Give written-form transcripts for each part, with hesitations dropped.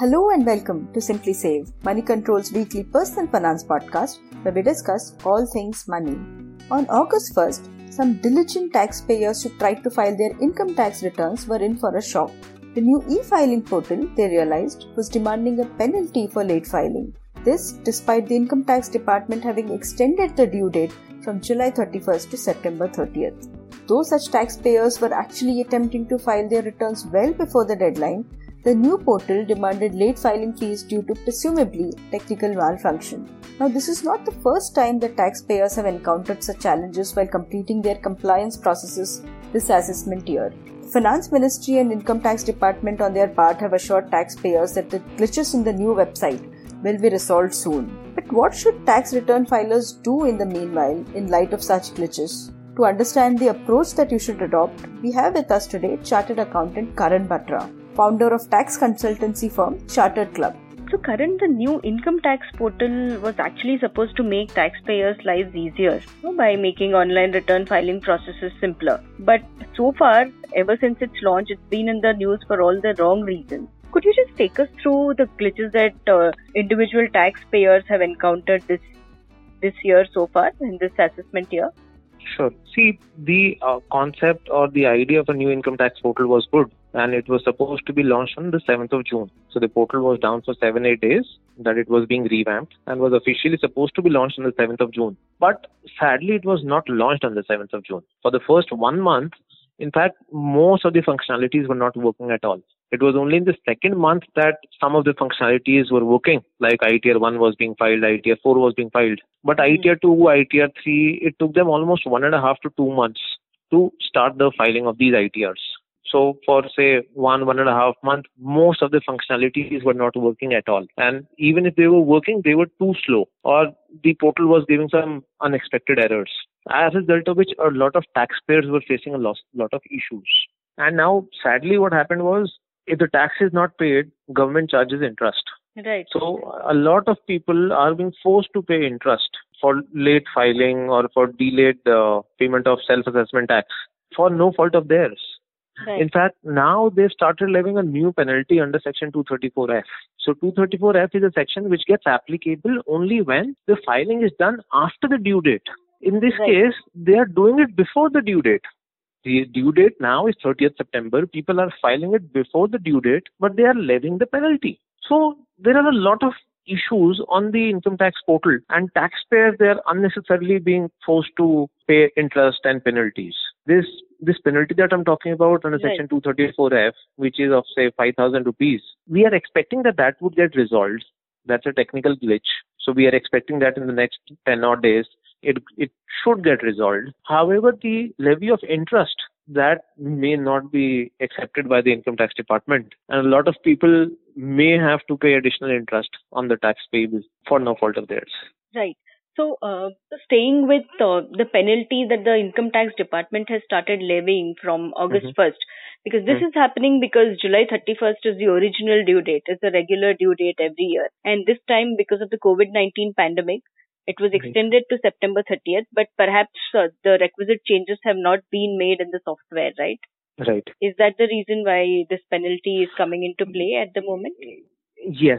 Hello and welcome to Simply Save, Money Control's weekly personal finance podcast where we discuss all things money. On August 1st, some diligent taxpayers who tried to file their income tax returns were in for a shock. The new e-filing portal, they realized, was demanding a penalty for late filing. This despite the Income Tax Department having extended the due date from July 31st to September 30th. Though such taxpayers were actually attempting to file their returns well before the deadline, the new portal demanded late filing fees due to presumably technical malfunction. Now, this is not the first time that taxpayers have encountered such challenges while completing their compliance processes this assessment year. The Finance Ministry and Income Tax Department on their part have assured taxpayers that the glitches in the new website will be resolved soon. But what should tax return filers do in the meanwhile in light of such glitches? To understand the approach that you should adopt, we have with us today Chartered Accountant Karan Batra, founder of tax consultancy firm Chartered Club. So Karan, the new income tax portal was actually supposed to make taxpayers' lives easier by making online return filing processes simpler. But so far, ever since its launch, it's been in the news for all the wrong reasons. Could you just take us through the glitches that individual taxpayers have encountered this year so far in this assessment year? Sure. See, the concept or the idea of a new income tax portal was good, and it was supposed to be launched on the 7th of June. So the portal was down for 7-8 days that it was being revamped and was officially supposed to be launched on the 7th of June. But sadly, it was not launched on the 7th of June. For the first 1 month, in fact, most of the functionalities were not working at all. It was only in the second month that some of the functionalities were working, like ITR 1 was being filed, ITR 4 was being filed. But ITR 2, ITR 3, it took them almost 1.5 to 2 months to start the filing of these ITRs. So for say 1.5 months, most of the functionalities were not working at all. And even if they were working, they were too slow, or the portal was giving some unexpected errors. As a result of which, a lot of taxpayers were facing a lot of issues. And now, sadly, what happened was, if the tax is not paid, government charges interest. Right. So a lot of people are being forced to pay interest for late filing or for delayed payment of self-assessment tax for no fault of theirs. Right. In fact, now they've started levying a new penalty under Section 234F. So 234F is a section which gets applicable only when the filing is done after the due date. In this case, they are doing it before the due date. The due date now is 30th September. People are filing it before the due date, but they are levying the penalty. So there are a lot of issues on the income tax portal, and taxpayers, they are unnecessarily being forced to pay interest and penalties. This penalty that I'm talking about under Section 234F, which is of say 5,000 rupees, we are expecting that would get resolved. That's a technical glitch. So we are expecting that in the next 10 odd days, it should get resolved. However, the levy of interest, that may not be accepted by the income tax department, and a lot of people may have to pay additional interest on the tax payable for no fault of theirs. Right. So, staying with the penalty that the income tax department has started levying from August 1st, because this is happening because July 31st is the original due date. It's a regular due date every year. And this time, because of the COVID-19 pandemic, it was extended to September 30th, but perhaps the requisite changes have not been made in the software, right? Right. Is that the reason why this penalty is coming into play at the moment? Yes.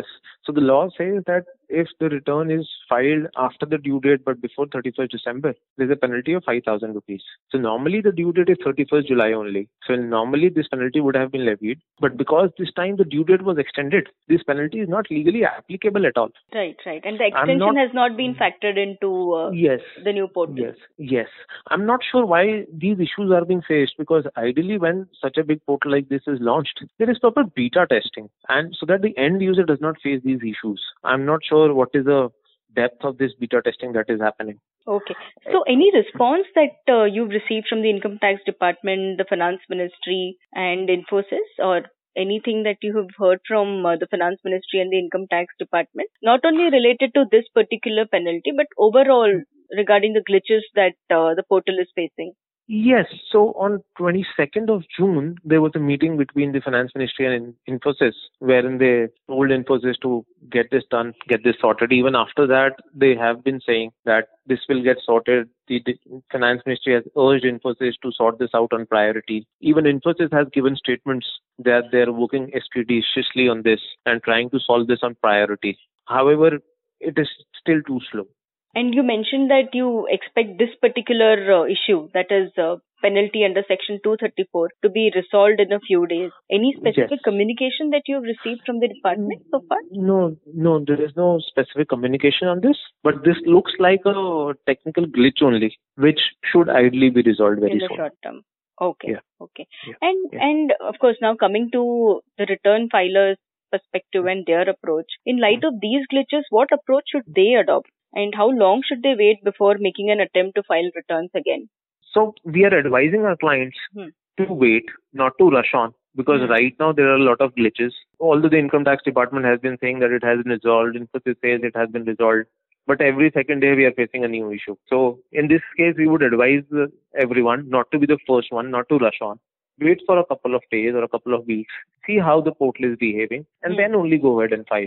So the law says that if the return is filed after the due date but before 31st December, there's a penalty of 5,000 rupees. So normally the due date is 31st July only. So normally this penalty would have been levied. But because this time the due date was extended, this penalty is not legally applicable at all. Right. And the extension has not been factored into the new portal. Yes. I'm not sure why these issues are being faced, because ideally when such a big portal like this is launched, there is proper beta testing, and so that the end user does not face these issues. I'm not sure what is the depth of this beta testing that is happening. Okay. So any response that you've received from the Income Tax Department, the Finance Ministry and Infosys, or anything that you have heard from the Finance Ministry and the Income Tax Department, not only related to this particular penalty, but overall regarding the glitches that the portal is facing? Yes. So on 22nd of June, there was a meeting between the Finance Ministry and Infosys, wherein they told Infosys to get this done, get this sorted. Even after that, they have been saying that this will get sorted. The Finance Ministry has urged Infosys to sort this out on priority. Even Infosys has given statements that they're working expeditiously on this and trying to solve this on priority. However, it is still too slow. And you mentioned that you expect this particular issue, that is penalty under Section 234, to be resolved in a few days. Any specific Yes. communication that you have received from the department so far? No, there is no specific communication on this, but this looks like a technical glitch only, which should ideally be resolved very In the soon. short term. Okay. Yeah. Okay. Yeah. And of course, now coming to the return filers' perspective and their approach, in light of these glitches, what approach should they adopt? And how long should they wait before making an attempt to file returns again? So we are advising our clients to wait, not to rush on, because right now there are a lot of glitches. Although the income tax department has been saying that it has been resolved, Infosys says it has been resolved, but every second day we are facing a new issue. So in this case, we would advise everyone not to be the first one, not to rush on. Wait for a couple of days or a couple of weeks, see how the portal is behaving, and then only go ahead and file.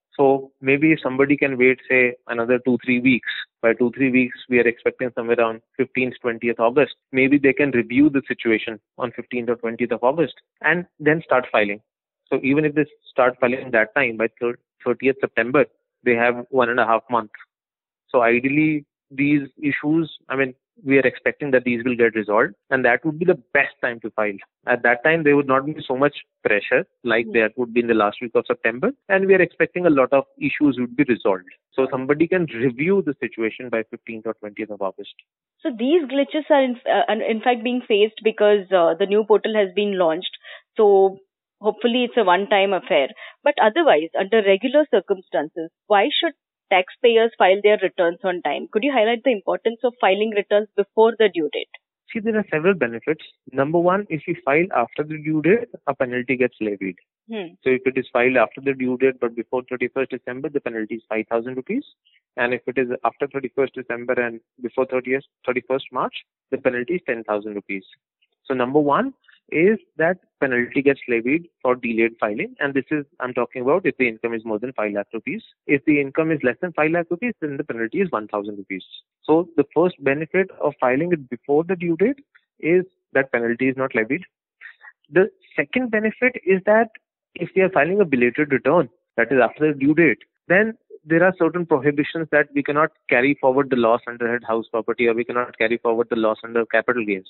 So maybe if somebody can wait, say, another 2-3 weeks, by 2-3 weeks, we are expecting somewhere around 15th, 20th August. Maybe they can review the situation on 15th or 20th of August and then start filing. So even if they start filing that time, by 30th September, they have 1.5 months. So ideally, these issues, we are expecting that these will get resolved, and that would be the best time to file. At that time, there would not be so much pressure like there would be in the last week of September, and we are expecting a lot of issues would be resolved. So somebody can review the situation by 15th or 20th of August. So these glitches are in fact being faced because the new portal has been launched. So hopefully it's a one-time affair. But otherwise, under regular circumstances, why should taxpayers file their returns on time? Could you highlight the importance of filing returns before the due date? See, there are several benefits. Number one, if you file after the due date, a penalty gets levied. So if it is filed after the due date but before 31st December, the penalty is 5,000 rupees. And if it is after 31st December and before 31st March, the penalty is 10,000 rupees. So number one is that penalty gets levied for delayed filing, and this is, I'm talking about if the income is more than 5 lakh rupees. If the income is less than 5 lakh rupees, then the penalty is 1,000 rupees. So the first benefit of filing it before the due date is that penalty is not levied. The second benefit is that if we are filing a belated return, that is after the due date, then there are certain prohibitions that we cannot carry forward the loss under house property, or we cannot carry forward the loss under capital gains.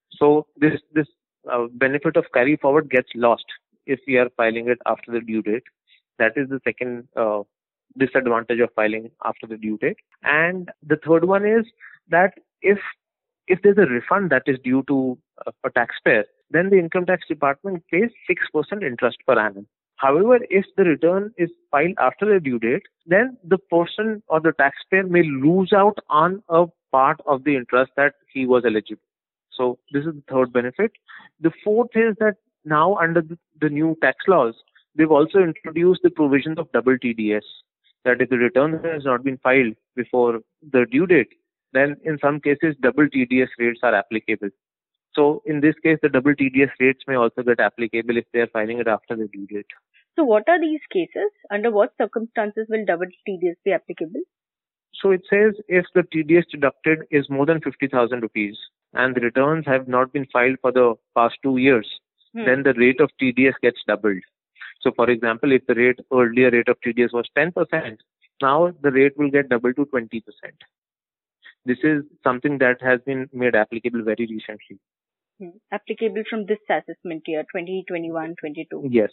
So this benefit of carry forward gets lost if we are filing it after the due date. That is the second disadvantage of filing after the due date. And the third one is that if there's a refund that is due to a taxpayer, then the income tax department pays 6% interest per annum. However, if the return is filed after the due date, then the person or the taxpayer may lose out on a part of the interest that he was eligible. So this is the third benefit. The fourth is that now under the new tax laws, they've also introduced the provisions of double TDS, that if the return has not been filed before the due date, then in some cases double TDS rates are applicable. So in this case, the double TDS rates may also get applicable if they are filing it after the due date. So what are these cases? Under what circumstances will double TDS be applicable? So it says if the TDS deducted is more than 50,000 rupees and the returns have not been filed for the past 2 years, then the rate of TDS gets doubled. So for example, if the earlier rate of TDS was 10%, now the rate will get doubled to 20%. This is something that has been made applicable very recently. Applicable from this assessment year, 2021-22. Yes.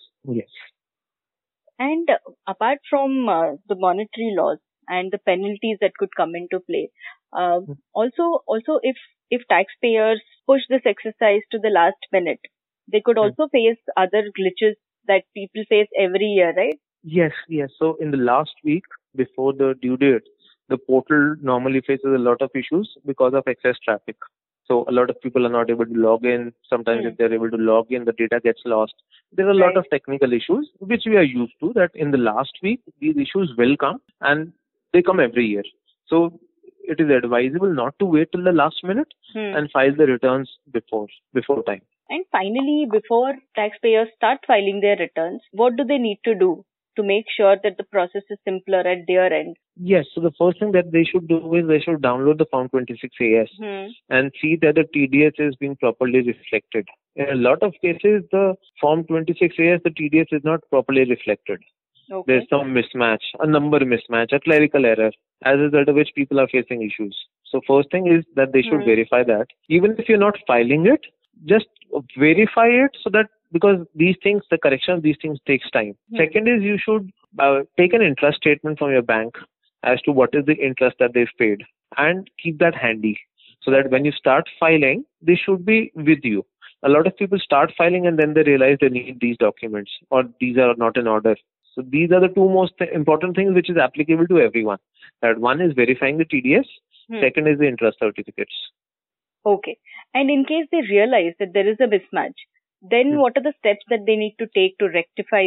And apart from the monetary laws and the penalties that could come into play, also if taxpayers push this exercise to the last minute, they could also face other glitches that people face every year, right? Yes. So in the last week before the due date, the portal normally faces a lot of issues because of excess traffic. So a lot of people are not able to log in. Sometimes if they're able to log in, the data gets lost. There are a lot of technical issues which we are used to, that in the last week, these issues will come, and they come every year. So it is advisable not to wait till the last minute and file the returns before time. And finally, before taxpayers start filing their returns, what do they need to do to make sure that the process is simpler at their end? Yes, so the first thing that they should do is they should download the Form 26AS and see that the TDS is being properly reflected. In a lot of cases, the Form 26AS, the TDS is not properly reflected. Okay. There's some mismatch, a number mismatch, a clerical error, as a result of which people are facing issues. So first thing is that they should verify that. Even if you're not filing it, just verify it so that, because these things, the correction of these things takes time. Second is you should take an interest statement from your bank as to what is the interest that they've paid and keep that handy so that when you start filing, they should be with you. A lot of people start filing and then they realize they need these documents or these are not in order. So these are the two most important things which is applicable to everyone. That one is verifying the TDS, second is the interest certificates. Okay. And in case they realize that there is a mismatch, then what are the steps that they need to take to rectify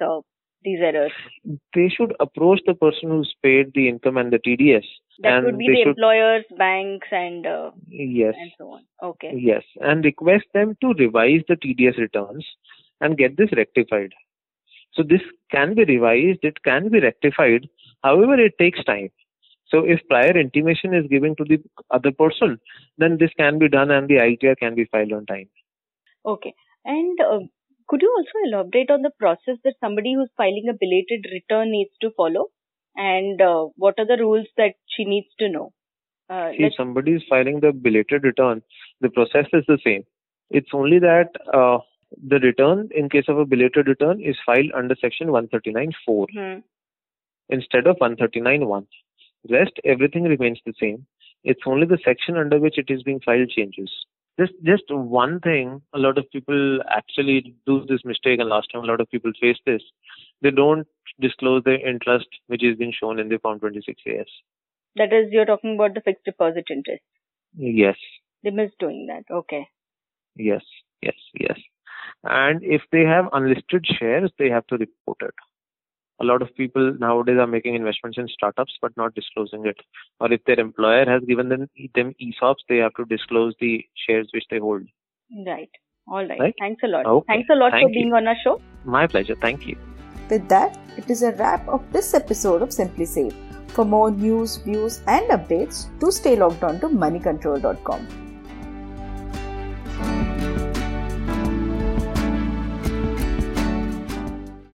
these errors? They should approach the person who's paid the income and the TDS. That would be the employers, banks, and yes, and so on. Okay. Yes, and request them to revise the TDS returns and get this rectified. So this can be revised, it can be rectified. However, it takes time. So if prior intimation is given to the other person, then this can be done and the ITR can be filed on time. Okay. And could you also elaborate on the process that somebody who's filing a belated return needs to follow? And what are the rules that she needs to know? If somebody is filing the belated return, the process is the same. It's only that the return, in case of a belated return, is filed under section 139(4) instead of 139(1). Rest, everything remains the same. It's only the section under which it is being filed changes. Just one thing, a lot of people actually do this mistake, and last time a lot of people faced this. They don't disclose the interest which is being shown in the Form 26AS. That is, you're talking about the fixed deposit interest. Yes. They miss doing that. Okay. Yes. And if they have unlisted shares, they have to report it. A lot of people nowadays are making investments in startups but not disclosing it. Or if their employer has given them ESOPs, they have to disclose the shares which they hold. Right. All right. Thanks a lot. Okay. Thanks a lot for being on our show. My pleasure. Thank you. With that, it is a wrap of this episode of Simply Save. For more news, views and updates, do stay logged on to moneycontrol.com.